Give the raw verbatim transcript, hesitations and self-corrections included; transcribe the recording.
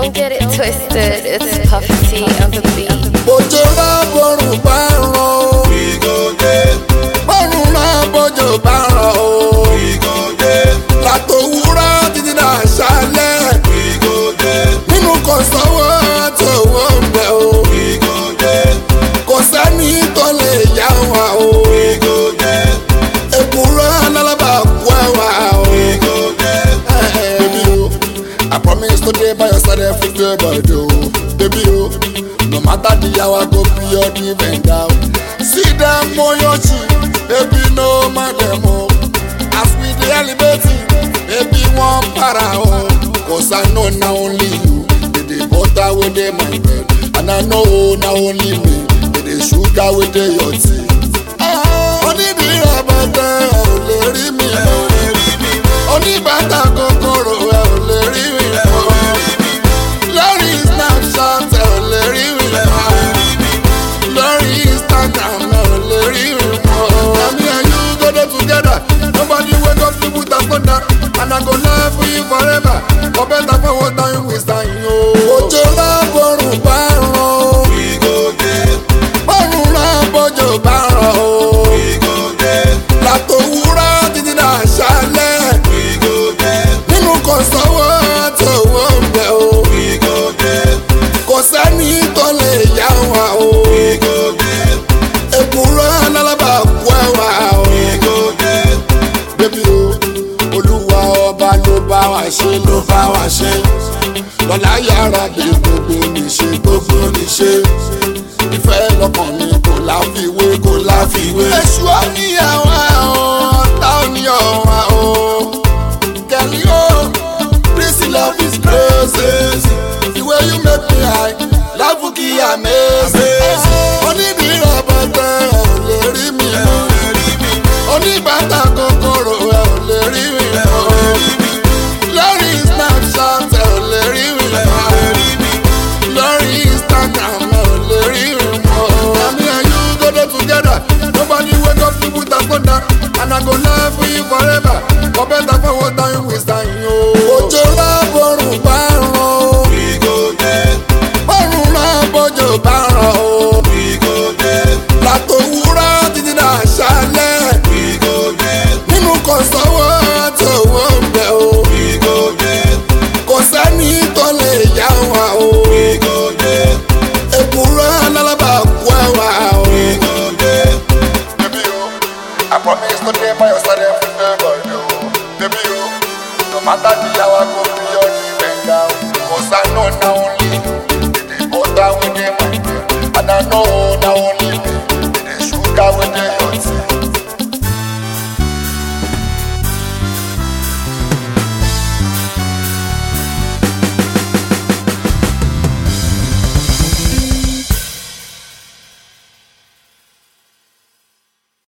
Don't get it twisted, it's Puffy T on the beat. Bójó rá borùn bá ràn ó. We go there. Borùn rá bójó bá ràn ó. We go there. Látòwúrọ̀ títí dàṣálẹ̀. We go there. Nínú kò sówó tòwó ń bẹ̀ o. We go there. Kò sẹ́ni tó lè yá wa o. We go there. Èkúrọ́ alábàákú ẹ̀wà o. We go there. Baby o, I promise to dey by your side every day by day o. Baby o, no matter the hour go be your defender. See them moyochi, baby no man them o. As we dey elevate, baby one para o. Cause I know na only you, be the butter wey dey my bread. And I know na only me, be the sugar wey dey your tea. Onídìí rẹ̀bẹ̀tẹ̀ ẹ̀ ò lè rí mi mọ́. Oníbàtà kòkòrò ẹ̀ ò lè rí mi mọ́. Lórí Snapchat ẹ̀ ò lè rí mi mọ́. Lórí Instagram ẹ̀ ò lè rí mi mọ́. Me and you go there together. Nobody wake up to put us under. And I go love for you forever. For better for what time we stand yo. Bójó rá borùn bá ràn ó. We go there. Borùn rá bójó bá ràn ó. We go there. Látòwúrọ̀ títí dàṣálẹ̀. We go there. Nínú kò sówó tòwó ń bẹ̀ o. We go there. Kò sẹ́ni tó lè yá wa o. We go there. Èkúrọ́ alábàákú ẹ̀wà o. We go there. Bébí o, Olúwa ọba ló bá wa ṣe ló bá wa ṣe. Lọ́lá yàrá dé gbogbo níṣe gbogbo níṣe. Ìfẹ́ lọ́kàn mi kò láfiwé kò láfiwé. Èṣù àníyàwó ọ̀tá òníyàwó o. Kẹ̀lí o, this love is crazy. The way you make me high, love kì í amazing. Onídìí rẹ̀bẹ̀tẹ̀ ẹ̀ ò lè rí mi mọ́. Oníbàtà kòkòrò ẹ̀ ò lè rí mi mọ́. Lórí Snapchat ẹ̀ ò lè rí mi mọ́. Lórí Instagram ẹ̀ ò lè rí mi mọ́. Me and you go there together. Nobody wake up to put us under. And I go love for you forever. For better for what time we stand yo. Bójó rá borùn bá ràn ó. We go there. Borùn rá bójó bá ràn ó. We go there. Látòwúrọ̀ títí dàṣálẹ̀. We go there. Nínú kò sówó tòwó ń bẹ̀ o. We go there. Kò sẹ́ni tó lè yá wa o. We go there. Èkúrọ́ alábàákú ẹ̀wà o. We go there. Baby o, I promise to dey by your side every day by day o. Baby o, no matter the hour go be your defender. Cause I know na only you.